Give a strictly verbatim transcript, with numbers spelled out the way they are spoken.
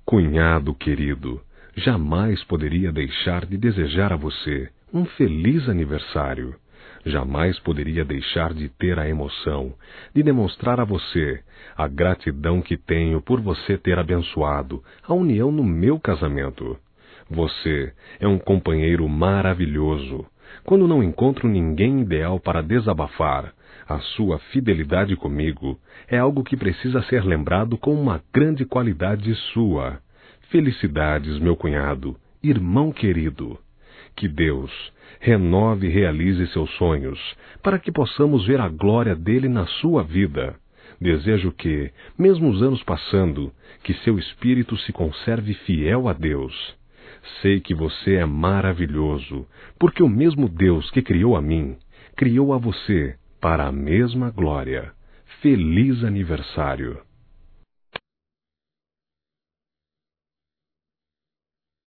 Cunhado querido, jamais poderia deixar de desejar a você um feliz aniversário. Jamais poderia deixar de ter a emoção de demonstrar a você a gratidão que tenho por você ter abençoado a união no meu casamento. Você é um companheiro maravilhoso. Quando não encontro ninguém ideal para desabafar, a sua fidelidade comigo é algo que precisa ser lembrado como uma grande qualidade sua. Felicidades, meu cunhado, irmão querido. Que Deus renove e realize seus sonhos, para que possamos ver a glória dele na sua vida. Desejo que, mesmo os anos passando, que seu espírito se conserve fiel a Deus. Sei que você é maravilhoso, porque o mesmo Deus que criou a mim, criou a você para a mesma glória. Feliz aniversário!